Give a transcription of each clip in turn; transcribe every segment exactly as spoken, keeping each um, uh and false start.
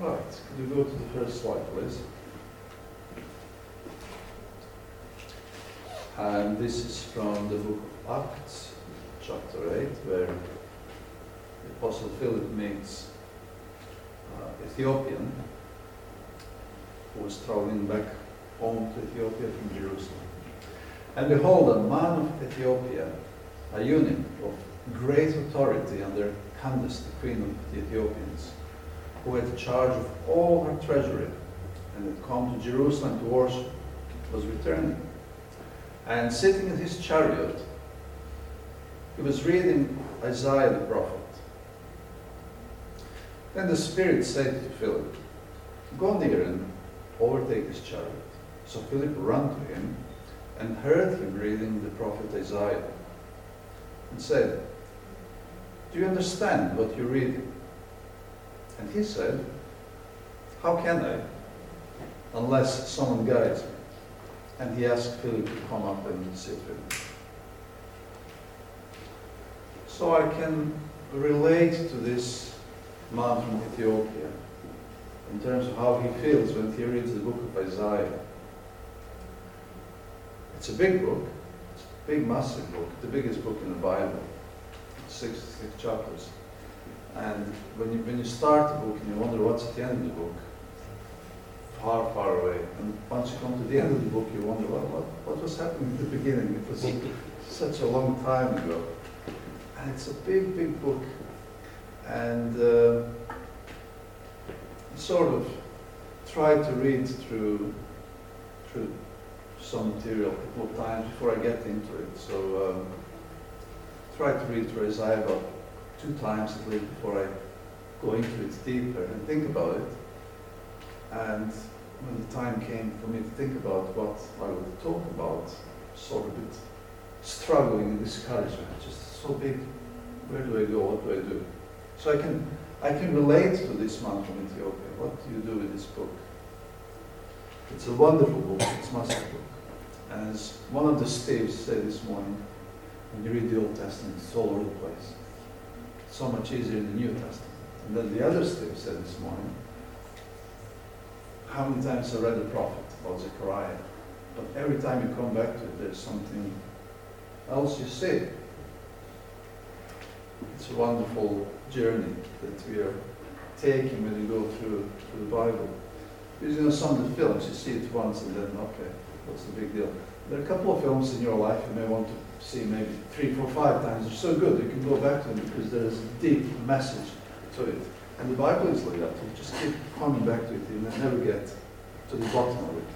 Right, could you go to the first slide, please? And this is from the book of Acts, chapter eight, where the Apostle Philip meets uh, Ethiopian who was traveling back home to Ethiopia from Jerusalem. And behold, a man of Ethiopia, a eunuch of great authority under Candace, the queen of the Ethiopians, who had charge of all her treasury and had come to Jerusalem to worship, was returning. And sitting in his chariot, he was reading Isaiah the prophet. Then the Spirit said to Philip, "Go near and overtake his chariot." So Philip ran to him and heard him reading the prophet Isaiah, and said, "Do you understand what you're reading?" And he said, "How can I, unless someone guides me?" And he asked Philip to come up and sit with him. So I can relate to this man from Ethiopia in terms of how he feels when he reads the book of Isaiah. It's a big book. It's a big, massive book. The biggest book in the Bible. sixty-six chapters. And when you, when you start the book and you wonder what's at the end of the book, far, far away. And once you come to the end of the book, you wonder, well, what, what was happening at the beginning? It was such a long time ago. And it's a big, big book. And uh, sort of try to read through, through some material a couple of times before I get into it. So um, try to read through Isaiah about two times at least before I go into it deeper and think about it. And when the time came for me to think about what I would talk about, sort of a bit struggling and discouragement, just so big, where do I go, what do I do? So I can I can relate to this man from Ethiopia. What do you do with this book? It's a wonderful book, it's a massive book. And as one of the Steves said this morning, when you read the Old Testament, it's all over the place. It's so much easier in the New Testament. And then the other Steve said this morning, how many times I read the prophet about Zechariah, but every time you come back to it, there's something else you see. It's a wonderful journey that we are taking when you go through, through the Bible. Because you know, some of the films, you see it once and then, okay, what's the big deal? There are a couple of films in your life you may want to see maybe three, four, five times. They're so good, you can go back to them because there's a deep message to it. And the Bible is like that. You just keep coming back to it and you never get to the bottom of it.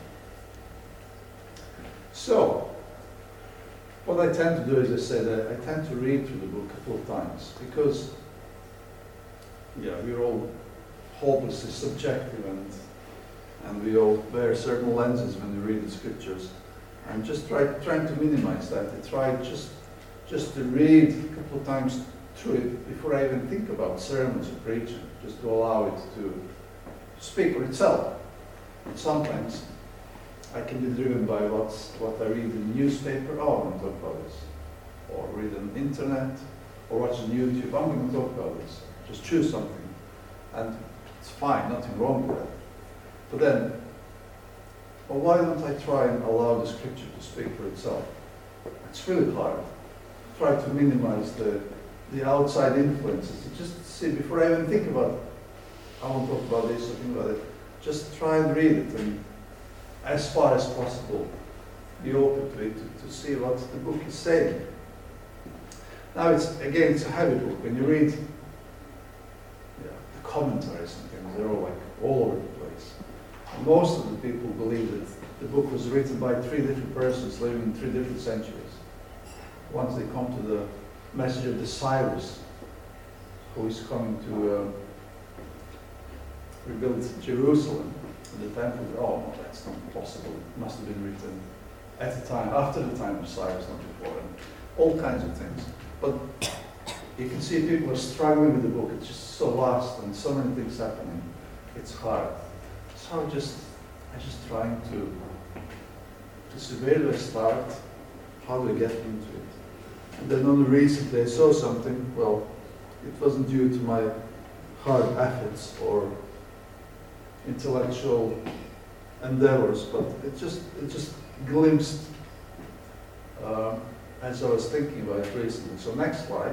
So, what I tend to do, as I said, I, I tend to read through the book a couple of times because, yeah, we're all hopelessly subjective and and we all bear certain lenses when we read the scriptures. I'm just try, trying to minimize that. I try just just to read a couple of times through it before I even think about sermons or preaching, just to allow it to speak for itself. And sometimes I can be driven by what's, what I read in the newspaper. Oh, I'm going to talk about this. Or read on the internet, or watch on YouTube. I'm going to talk about this. Just choose something. And it's fine, nothing wrong with that. But then, well, why don't I try and allow the scripture to speak for itself? It's really hard. Try to minimize the, the outside influences. You just see, before I even think about, I want to talk about this or think about it, just try and read it and as far as possible be open to it, to, to see what the book is saying. Now, it's again, it's a heavy book. When you read yeah, the commentaries and things, they're all like all over the place. And most of the people believe that the book was written by three different persons living in three different centuries. Once they come to the message of the Cyrus, who is coming to uh, rebuild Jerusalem and the temple. Oh, no, that's not possible. It must have been written at the time, after the time of Cyrus, not before. And all kinds of things. But you can see people are struggling with the book. It's just so vast and so many things happening. It's hard. So I just, I just trying to, to see where do I start, how do I get into it. And then only recently I saw something, well, it wasn't due to my hard efforts or intellectual endeavors, but it just it just glimpsed um, as I was thinking about it recently. So next slide.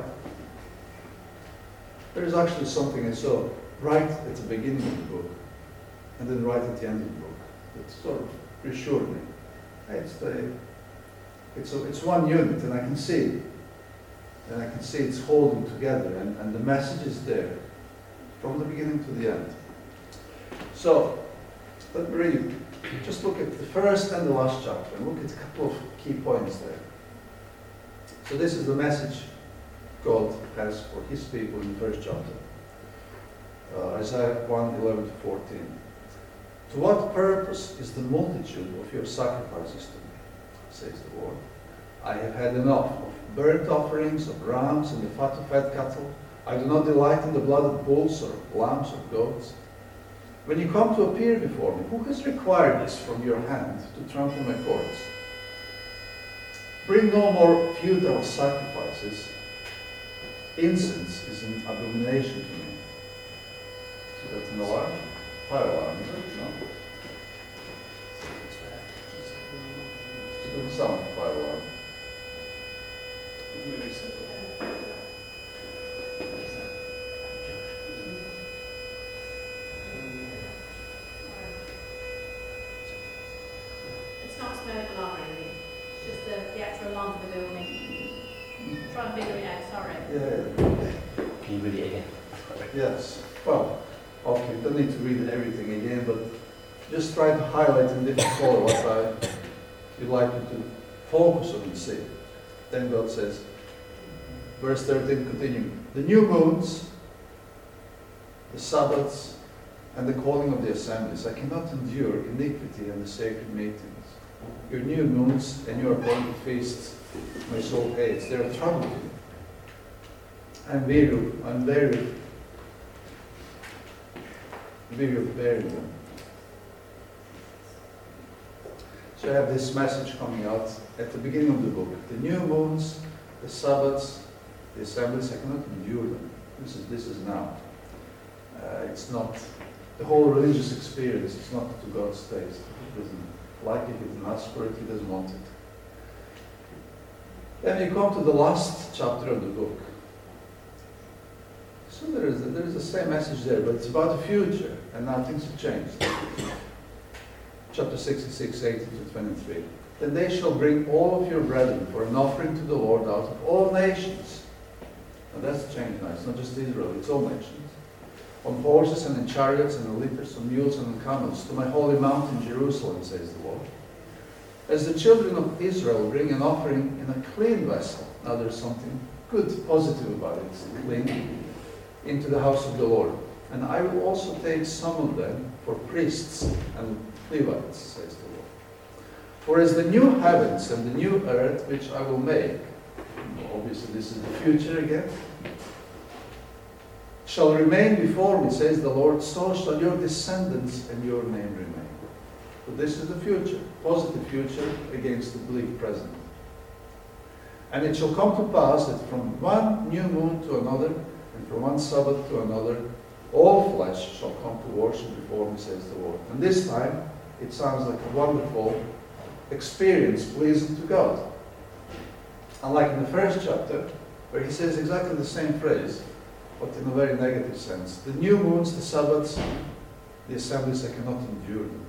There is actually something I saw right at the beginning of the book, and then right at the end of the book. That sort of reassured me. It's the it's a, it's one unit, and I can see it. And I can see it's holding together, and, and the message is there from the beginning to the end. So let me read. Just look at the first and the last chapter, and look at a couple of key points there. So this is the message God has for His people in the first chapter. Uh, Isaiah one, eleven to fourteen. To what purpose is the multitude of your sacrifices to me, says the Lord. I have had enough of burnt offerings of rams and the fat of fat cattle. I do not delight in the blood of bulls or lambs or goats. When you come to appear before me, who has required this from your hand to trample my courts? Bring no more futile sacrifices. Incense is an abomination to me. So that's an alarm? Fire alarm, is it? No? It doesn't sound like a fire alarm. It's not a smoke alarm or anything. It's just the, the actual alarm for the building. Try and figure it out, sorry. Yeah. Can you read it again? Yes. Well, okay, don't need to read everything again, but just try to highlight in different color what I you'd like you to focus on and see. Then God says, verse thirteen, continuing, the new moons, the Sabbaths, and the calling of the assemblies. I cannot endure iniquity and the sacred meetings. Your new moons and your appointed feasts, my soul hates. They are trouble to me. I'm weary, I'm very weary of bearing them. So I have this message coming out at the beginning of the book. The new moons, the Sabbaths, the assemblies, I cannot endure them. This is this is now. Uh, it's not the whole religious experience. It's not to God's taste. He doesn't like it. He doesn't ask for it. He doesn't want it. Then you come to the last chapter of the book. So there is there is the same message there, but it's about the future, and now things have changed. Chapter sixty-six, eighteen to twenty-three. Then they shall bring all of your brethren for an offering to the Lord out of all nations. Now that's changed now. It's not just Israel, it's all nations. On horses and in chariots and in litters, on mules and on camels, to my holy mountain Jerusalem, says the Lord. As the children of Israel bring an offering in a clean vessel. Now there's something good, positive about it. It's clean. Into the house of the Lord. And I will also take some of them for priests and Levites, says the Lord. For as the new heavens and the new earth which I will make, obviously this is the future again, shall remain before me, says the Lord, so shall your descendants and your name remain. But this is the future, positive future against the bleak present. And it shall come to pass that from one new moon to another, and from one Sabbath to another, all flesh shall come to worship before me, says the Lord. And this time, it sounds like a wonderful experience pleasing to God. Unlike in the first chapter, where he says exactly the same phrase, but in a very negative sense. The new moons, the Sabbaths, the assemblies, I cannot endure them.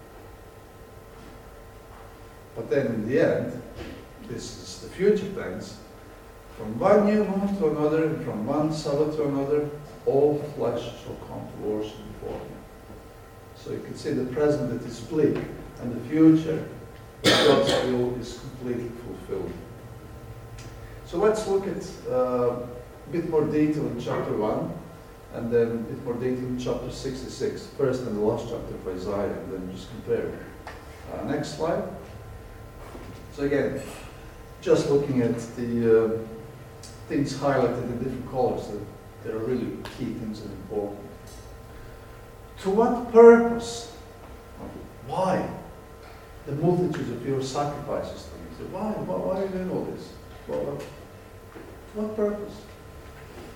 But then in the end, this is the future tense, from one new moon to another, and from one Sabbath to another, all flesh shall come to worship before me. So you can see the present that is bleak, and the future, God's will is completely fulfilled. So let's look at uh, a bit more detail in chapter one, and then a bit more detail in chapter sixty-six, first and the last chapter of Isaiah, and then just compare. Uh, next slide. So again, just looking at the uh, things highlighted in different colors, that there are really key things and important. To what purpose? Why? The multitudes of your sacrifices to me. So why? Why, why are you doing all this? Well, to what purpose?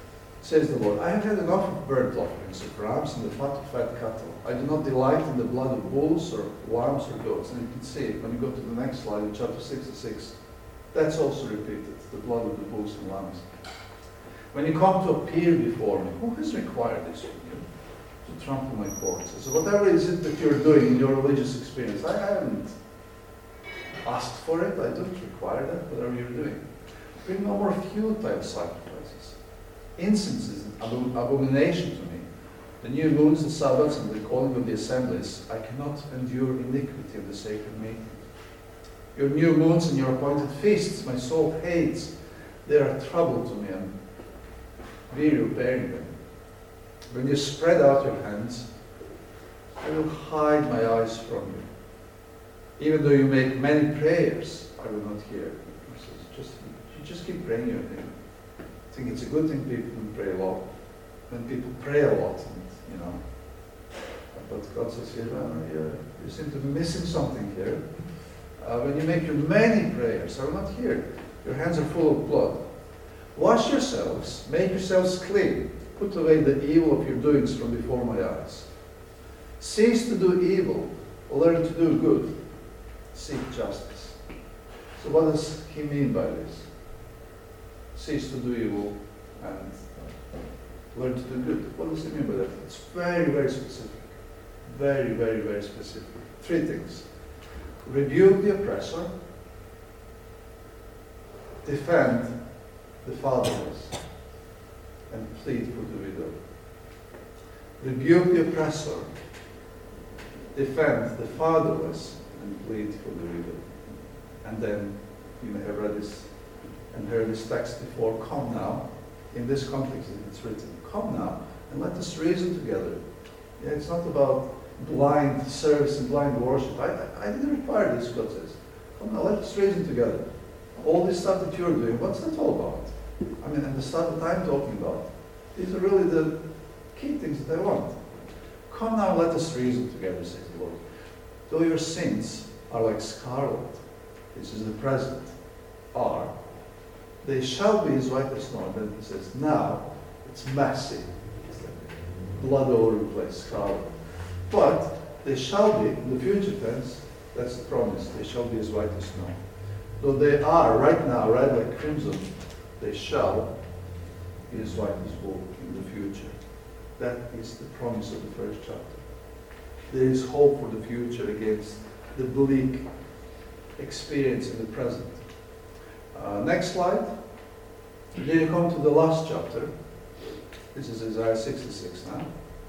says the Lord, I have had enough of burnt offerings of rams and the fat of fat cattle. I do not delight in the blood of bulls or lambs or goats. And you can see it when you go to the next slide in chapter sixty-six. That's also repeated, the blood of the bulls and lambs. When you come to appear before me, who has required this from you? To trample my courts. So whatever is it that you're doing in your religious experience, I haven't asked for it, I don't require that, whatever you're doing. Bring no more futile sacrifices. Incense is an abom- abomination to me. The new moons, the Sabbaths, and the calling of the assemblies, I cannot endure iniquity of the sacred meeting. Your new moons and your appointed feasts, my soul hates. They are a trouble to me, and weary of bearing them. When you spread out your hands, I will hide my eyes from you. Even though you make many prayers, I will not hear. Just, you just keep praying your thing. I think it's a good thing people can pray a lot. When people pray a lot, and, you know, but God says here, well, you, you seem to be missing something here. Uh, when you make your many prayers, I will not hear. Your hands are full of blood. Wash yourselves, make yourselves clean. Put away the evil of your doings from before my eyes. Cease to do evil, learn to do good. Seek justice. So what does he mean by this? Cease to do evil and learn to do good. What does he mean by that? It's very, very specific. Very, very, very specific. Three things. Rebuke the oppressor. Defend the fatherless. And plead for the widow. Rebuke the oppressor. Defend the fatherless. And plead for the widow. And then, you may have read this and heard this text before, come now. In this context it's written, come now and let us reason together. Yeah, it's not about blind service and blind worship. I, I, I didn't require this, God says. Come now, let us reason together. All this stuff that you're doing, what's that all about? I mean, and the stuff that I'm talking about, these are really the key things that I want. Come now, let us reason together, says the Lord. Though your sins are like scarlet, this is the present, are, they shall be as white as snow. And then he says, now, it's messy. It's like blood all over the place, scarlet. But they shall be, in the future tense, that's the promise, they shall be as white as snow. Though they are, right now, red like crimson, they shall be as white as wool in the future. That is the promise of the first chapter. There is hope for the future against the bleak experience in the present. Uh, next slide. Here you come to the last chapter. This is Isaiah sixty-six now.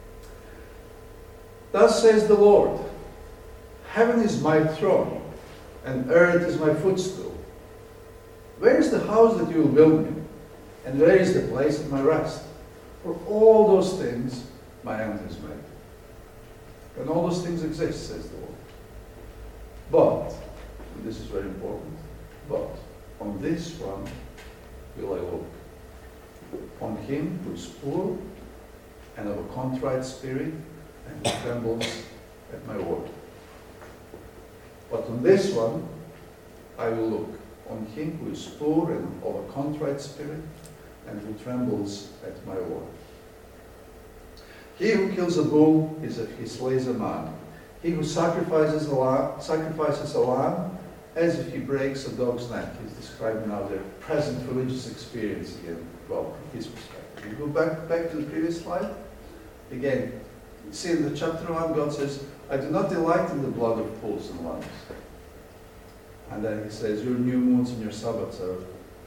Thus says the Lord, heaven is my throne, and earth is my footstool. Where is the house that you will build me? And where is the place of my rest? For all those things my hand has made. And all those things exist, says the Lord. But, and this is very important, but on this one will I look. On him who is poor and of a contrite spirit and who trembles at my word. But on this one I will look. On him who is poor and of a contrite spirit and who trembles at my word. He who kills a bull is a, he slays a man. He who sacrifices a lamb, sacrifices a lamb as if he breaks a dog's neck. He's describing now their present religious experience again, well, from his perspective. You go back, back to the previous slide. Again, you see in the chapter one, God says, I do not delight in the blood of bulls and lambs. And then he says, your new moons and your Sabbaths are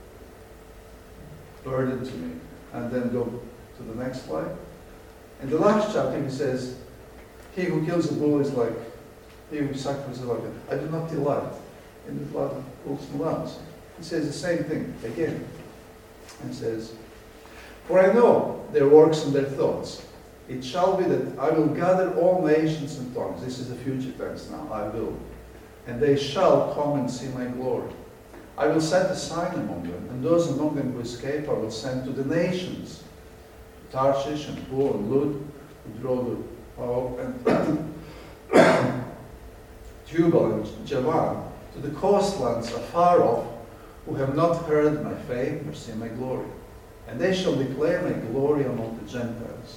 burden to me. And then go to the next slide. In the last chapter he says, he who kills a bull is like, he who sacrifices a lamb. I do not delight in the blood of bulls and lambs. He says the same thing again. And says, for I know their works and their thoughts. It shall be that I will gather all nations and tongues. This is the future tense now. I will. And they shall come and see my glory. I will set a sign among them, and those among them who escape I will send to the nations, to Tarshish and Pul and Lud, who draw the oh, and Jubal and Javan, to the coastlands afar off, who have not heard my fame nor seen my glory. and they shall declare my glory among the Gentiles.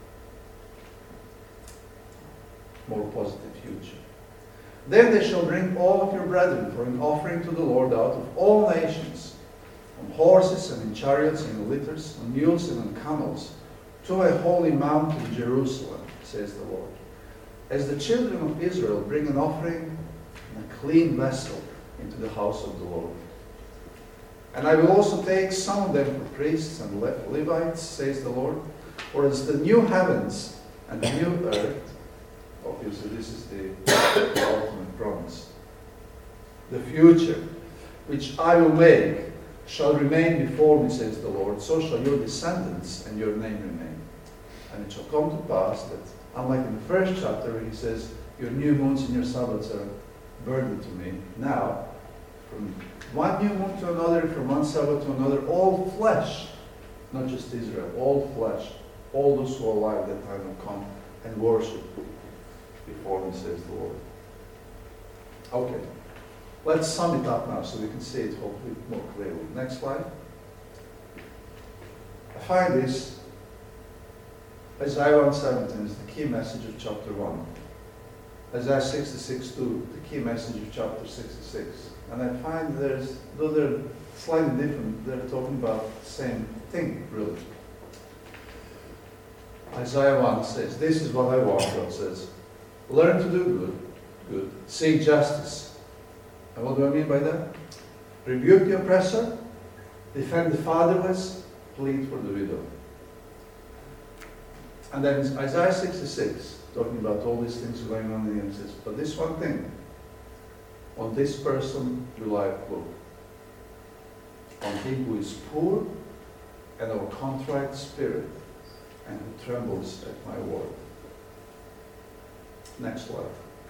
More positive future. Then they shall bring all of your brethren for an offering to the Lord out of all nations, on horses and in chariots and in litters, on mules and on camels, to my holy mountain Jerusalem, says the Lord. As the children of Israel bring an offering in a clean vessel into the house of the Lord. And I will also take some of them for priests and Le- Levites, says the Lord, for as the new heavens and the new earth, obviously this is the, the ultimate promise, the future, which I will make, shall remain before me, says the Lord, so shall your descendants and your name remain. And it shall come to pass that, unlike in the first chapter where he says, your new moons and your Sabbaths are burden to me, now, from one new moon to another, from one Sabbath to another, all flesh, not just Israel, all flesh, all those who are alive that time will come and worship before me, says the Lord. Okay, let's sum it up now so we can see it hopefully more clearly. Next slide. I find this, Isaiah one seventeen is the key message of chapter one. Isaiah sixty-six two, the key message of chapter sixty-six. And I find there's, though they're slightly different, they're talking about the same thing, really. Isaiah one says, this is what I want, God says. Learn to do good, good. Seek justice. And what do I mean by that? Rebuke the oppressor, defend the fatherless, plead for the widow. And then Isaiah sixty-six, talking about all these things going on in the end, says, but this one thing, on this person will I look, on him who is poor and of a contrite spirit, and who trembles at my word. Next slide.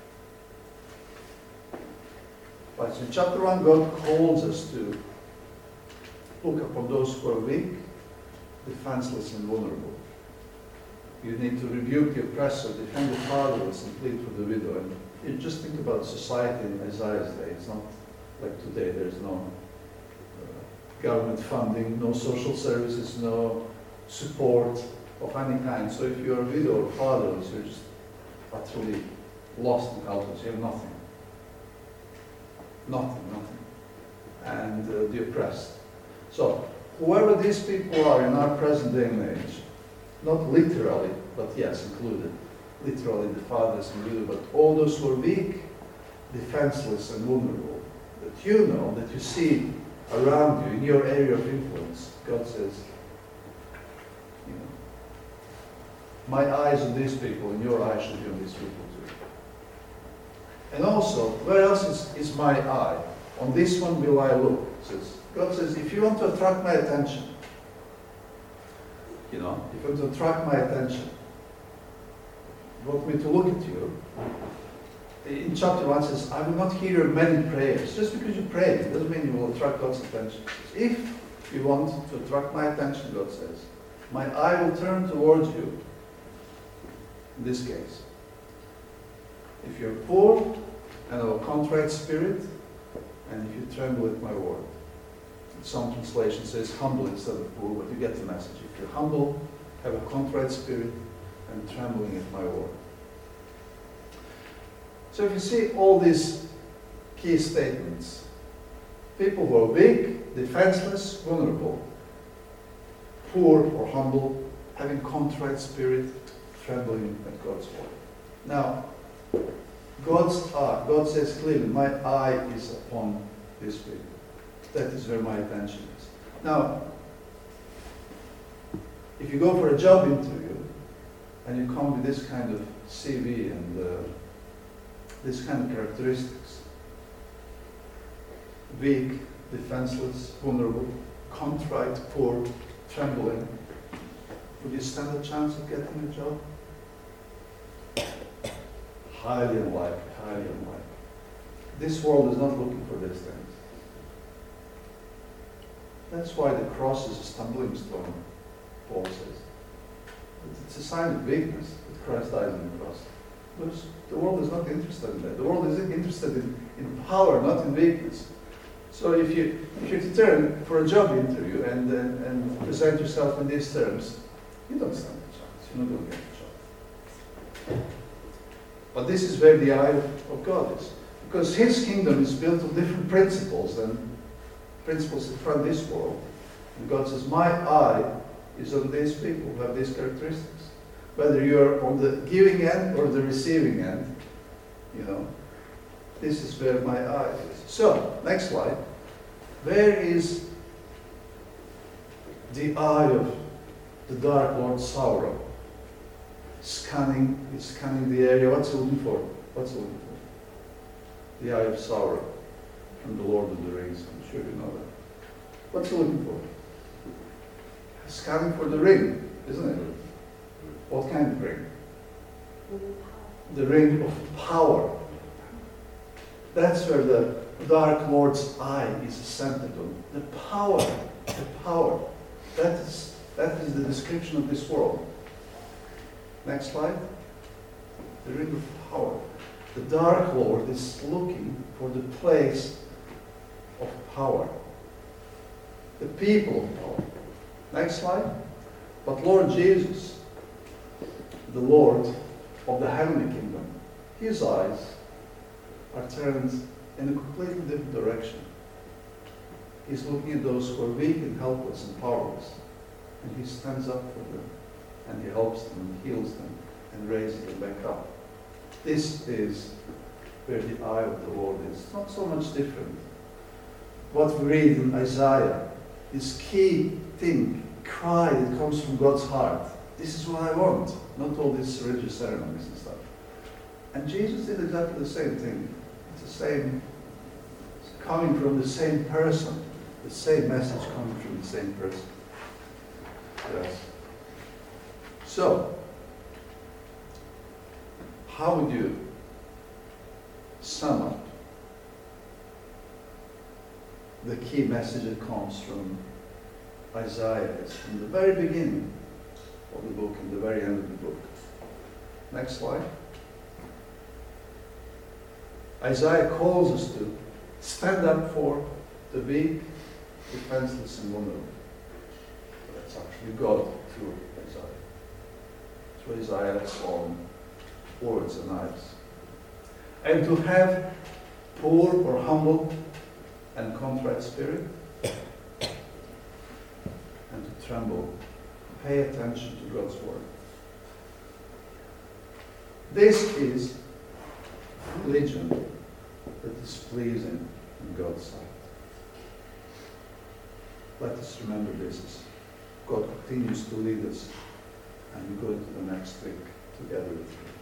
Right, so in chapter one, God calls us to look upon those who are weak, defenseless, and vulnerable. You need to rebuke the oppressor, defend the fatherless, and plead for the widow. And you just think about society in Isaiah's day. It's not like today. There's no uh, government funding, no social services, no support of any kind. So if you're a widow or fatherless, you're just utterly lost and helpless. You have nothing. Nothing, nothing. And uh, the oppressed. So whoever these people are in our present day and age, not literally, but yes, included. Literally the fathers and widow, but all those who are weak, defenseless, and vulnerable, that you know, that you see around you, in your area of influence, God says, you know, my eyes on these people, and your eyes should be on these people too. And also, where else is, is my eye? On this one will I look, says. God says, if you want to attract my attention, you know, if you want to attract my attention, you want me to look at you, in chapter one it says, I will not hear your many prayers. Just because you pray, it doesn't mean you will attract God's attention. If you want to attract my attention, God says, my eye will turn towards you, in this case. If you're poor and of a contrite spirit, and if you tremble at my word. Some translation says humble instead of poor, but you get the message. If you're humble, have a contrite spirit, and trembling at my word. So if you see all these key statements, people who are weak, defenseless, vulnerable, poor or humble, having contrite spirit, trembling at God's word. Now, God's eye, God says clearly, my eye is upon these people. That is where my attention is. Now, if you go for a job interview and you come with this kind of C V and uh, this kind of characteristics, weak, defenseless, vulnerable, contrite, poor, trembling, would you stand a chance of getting a job? Highly unlikely, highly unlikely. This world is not looking for these things. That's why the cross is a stumbling stone, Paul says. It's a sign of weakness that Christ died on the cross. Because the world is not interested in that. The world is interested in, in power, not in weakness. So if you if you turn for a job interview and and, and present yourself in these terms, you don't stand a chance. You're not going to get the job. But this is where the eye of God is, because His kingdom is built on different principles than principles that run this world. And God says, "My eye is on these people who have these characteristics." Whether you're on the giving end or the receiving end, you know, this is where my eye is. So, next slide. Where is the eye of the Dark Lord Sauron? Scanning, he's scanning the area. What's he looking for? What's he looking for? The eye of Sauron from the Lord of the Rings. I'm sure you know that. What's he looking for? He's scanning for the ring, isn't it? What kind of ring? The ring of power. That's where the Dark Lord's eye is centered on. The power, the power. That is, that is the description of this world. Next slide. The ring of power. The Dark Lord is looking for the place of power. The people of power. Next slide. But Lord Jesus, the Lord of the heavenly kingdom, His eyes are turned in a completely different direction. He's looking at those who are weak and helpless and powerless, and He stands up for them, and He helps them and heals them and raises them back up. This is where the eye of the Lord is. It's not so much different. What we read in Isaiah, this key thing, cry that comes from God's heart. This is what I want, not all these religious ceremonies and stuff. And Jesus did exactly the same thing. It's the same, it's coming from the same person, the same message coming from the same person. Yes. So, how would you sum up the key message that comes from Isaiah? It's from the very beginning of the book and the very end of the book. Next slide. Isaiah calls us to stand up for the weak, defenseless, and vulnerable. But that's actually God through Isaiah. Through Isaiah's own words and eyes. And to have poor or humble and contrite spirit, and to tremble, pay attention to God's word. This is religion that is pleasing in God's sight. Let us remember this as God continues to lead us, and we go into the next week together with Him.